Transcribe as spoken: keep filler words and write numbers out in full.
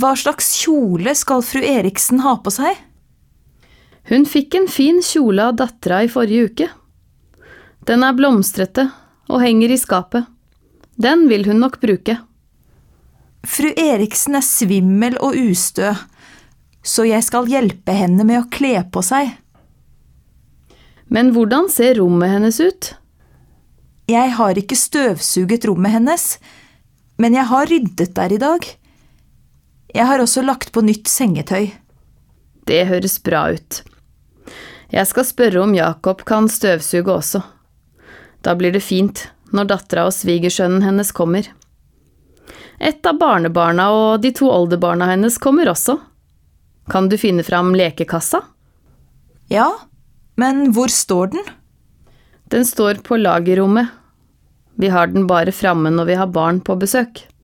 Hva slags kjole skal fru Eriksen ha på seg? Hun fikk en fin kjole av dattera i forrige uke. Den er blomstrete og henger i skapet. Den vil hun nok bruke. Fru Eriksen er svimmel og ustø, så jeg skal hjelpe henne med å kle på seg. Men hvordan ser rommet hennes ut? Jeg har ikke støvsuget rommet hennes, men jeg har ryddet der i dag. Jeg har også lagt på nytt sengetøy. Det høres bra ut. Jeg skal spørre om Jakob kan støvsuge også. Da blir det fint når dattera og svigersønnen hennes kommer. Et av barnebarna og de to oldebarna hennes kommer også. Kan du finne fram lekekassa? Ja, men hvor står den? Den står på lagerrommet. Vi har den bare framme når vi har barn på besøk.